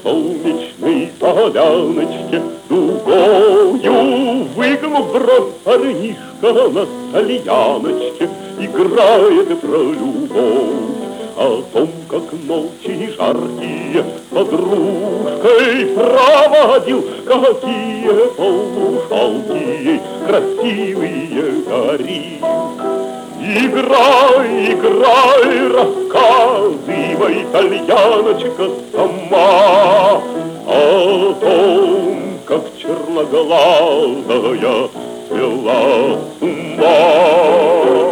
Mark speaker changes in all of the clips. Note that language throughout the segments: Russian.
Speaker 1: солнечной поляночке дугою выгнув бровь, парнишка на тальяночке играет про любовь. О том, как ночи жаркие подружкой проводил, какие полушалки красивые дарил. Играй, играй, рассказывай, тальяночка, сама о том, как черноглазая свела с ума.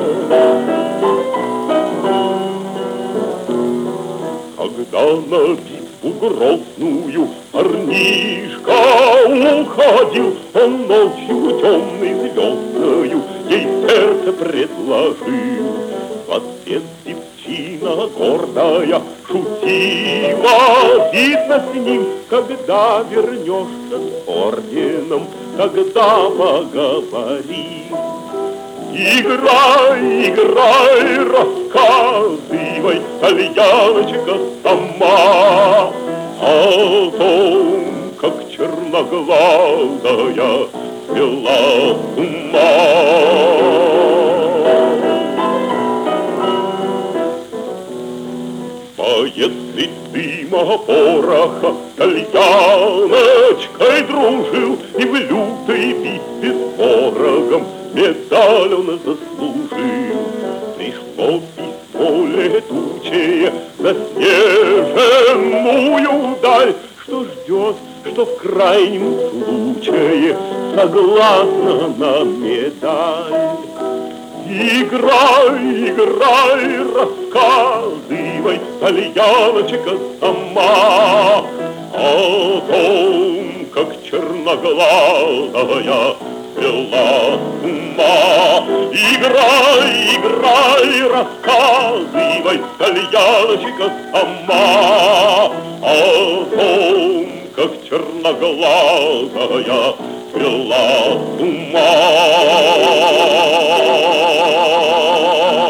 Speaker 1: Когда на битву грозную парнишка уходил, он ночью темной звездною ей сердце предложил. В ответ девчина гордая шутила, видно с ним, когда вернешься с орденом, тогда поговорим. Играй, играй, рассказывай, тальяночка, сама о том, как черноглазая свела с ума. Если дыма пороха тальяночкой дружил и в лютой битве с ворогом медаль он заслужил, пришло письмо летучее за снежную даль, что ждет, что в крайнем случае согласна на медаль. Играй, играй, рассказывай, тальяночка, сама о том, как черноглазая свела с ума. Играй, играй, рассказывай, тальяночка, сама о том, как черноглазая свела с ума.